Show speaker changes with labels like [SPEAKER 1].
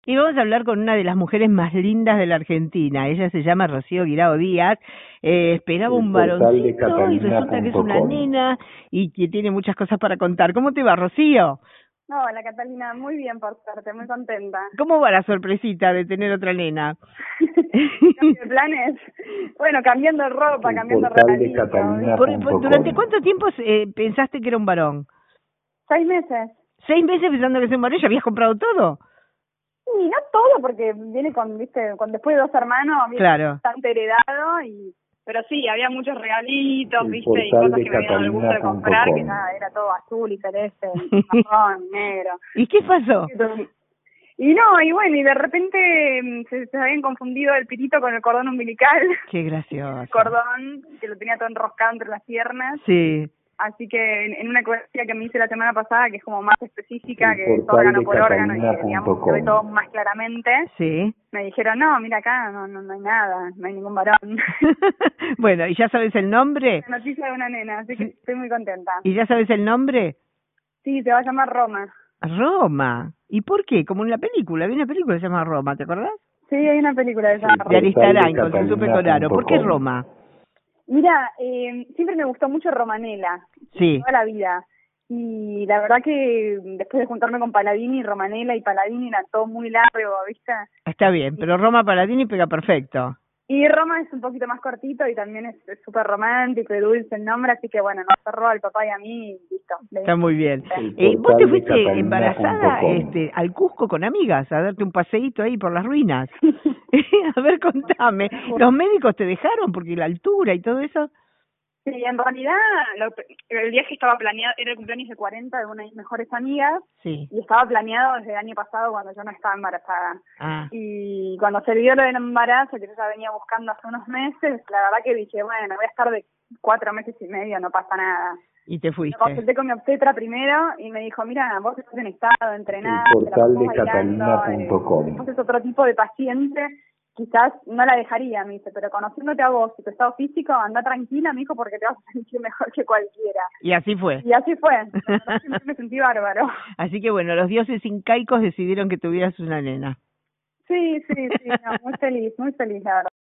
[SPEAKER 1] Y vamos a hablar con una de las mujeres más lindas de la Argentina. Ella se llama Rocío Guirao Díaz. Esperaba
[SPEAKER 2] El
[SPEAKER 1] un
[SPEAKER 2] portal de
[SPEAKER 1] varoncito y resulta que es una
[SPEAKER 2] catalina.com.
[SPEAKER 1] nena y que tiene muchas cosas para contar. ¿Cómo te va, Rocío?
[SPEAKER 3] Hola, Catalina, muy bien, por suerte, muy contenta.
[SPEAKER 1] ¿Cómo va la sorpresita de tener otra nena?
[SPEAKER 3] ¿Cambio de planes? Bueno, cambiando de ropa,
[SPEAKER 2] El
[SPEAKER 3] cambiando de
[SPEAKER 2] portal de
[SPEAKER 3] regalito.
[SPEAKER 2] catalina.com.
[SPEAKER 1] ¿Durante cuánto tiempo pensaste que era un varón?
[SPEAKER 3] 6 meses.
[SPEAKER 1] 6 meses pensando que es un varón, ¿ya habías comprado todo?
[SPEAKER 3] Y no todo, porque viene con, viste, con después de 2 hermanos, viene
[SPEAKER 1] Claro.
[SPEAKER 3] bastante heredado, pero sí, había muchos regalitos,
[SPEAKER 2] El
[SPEAKER 3] viste, y
[SPEAKER 2] portal
[SPEAKER 3] cosas
[SPEAKER 2] de
[SPEAKER 3] que me dieron el gusto de comprar, que
[SPEAKER 2] catalina.com.
[SPEAKER 3] ya era todo azul y celeste, marrón, negro.
[SPEAKER 1] ¿Y qué pasó?
[SPEAKER 3] Y no, y bueno, y de repente se habían confundido el pitito con el cordón umbilical.
[SPEAKER 1] Qué gracioso.
[SPEAKER 3] El cordón, que lo tenía todo enroscado entre las piernas.
[SPEAKER 1] Sí.
[SPEAKER 3] Así que en una ecografía que me hice la semana pasada, que es como más específica,
[SPEAKER 2] El
[SPEAKER 3] que es
[SPEAKER 2] portal
[SPEAKER 3] órgano
[SPEAKER 2] de
[SPEAKER 3] por órgano y que, digamos, se ve
[SPEAKER 2] catalina.com.
[SPEAKER 3] todo más claramente,
[SPEAKER 1] Sí.
[SPEAKER 3] me dijeron, no, mira acá, no hay nada, no hay ningún varón.
[SPEAKER 1] Bueno, ¿y ya sabes el nombre?
[SPEAKER 3] La noticia de una nena, así que estoy muy contenta.
[SPEAKER 1] ¿Y ya sabes el nombre?
[SPEAKER 3] Sí, se va a llamar Roma.
[SPEAKER 1] Roma. ¿Y por qué? Como en la película. Había una película que se llama Roma, ¿te acordás?
[SPEAKER 3] Sí, hay una película de esa
[SPEAKER 1] De
[SPEAKER 3] Roma.
[SPEAKER 1] Aristarain, con Supe Colaro. ¿Por qué
[SPEAKER 2] catalina.com.
[SPEAKER 1] Roma?
[SPEAKER 3] Mira, siempre me gustó mucho Romanela,
[SPEAKER 1] Sí.
[SPEAKER 3] toda la vida. Y la verdad que después de juntarme con Paladini, Romanela y Paladini era todo muy largo, ¿viste?
[SPEAKER 1] Está bien, pero Roma Paladini pega perfecto.
[SPEAKER 3] Y Roma es un poquito más cortito y también es súper romántico y dulce el nombre, así que bueno, nos cerró al papá y a mí y listo.
[SPEAKER 1] Está muy bien.
[SPEAKER 2] El
[SPEAKER 1] ¿Vos te
[SPEAKER 2] portal de
[SPEAKER 1] fuiste embarazada
[SPEAKER 2] catalina.com.
[SPEAKER 1] al Cusco con amigas a darte un paseíto ahí por las ruinas? A ver, contame. ¿Los médicos te dejaron porque la altura y todo eso?
[SPEAKER 3] Sí, en realidad el viaje estaba planeado, era el cumpleaños de 40 de una de mis mejores amigas.
[SPEAKER 1] Sí.
[SPEAKER 3] Y estaba planeado desde el año pasado cuando yo no estaba embarazada.
[SPEAKER 1] Ah.
[SPEAKER 3] Y cuando se dio lo del embarazo, que yo ya venía buscando hace unos meses, la verdad que dije, bueno, voy a estar de 4 meses y medio, no pasa nada.
[SPEAKER 1] Y te
[SPEAKER 3] Lo
[SPEAKER 1] fuiste.
[SPEAKER 3] consulté con mi obstetra primero y me dijo, mira, vos estás en estado de entrenar,
[SPEAKER 2] El portal de catalina.com.
[SPEAKER 3] vos es otro tipo de paciente, quizás no la dejaría, me dice, pero conociéndote a vos y tu estado físico, anda tranquila, me dijo, porque te vas a sentir mejor que cualquiera.
[SPEAKER 1] Y así fue.
[SPEAKER 3] Y así fue. La verdad que me sentí bárbaro.
[SPEAKER 1] Así que bueno, los dioses incaicos decidieron que tuvieras una nena.
[SPEAKER 3] Sí, no, muy feliz, la verdad.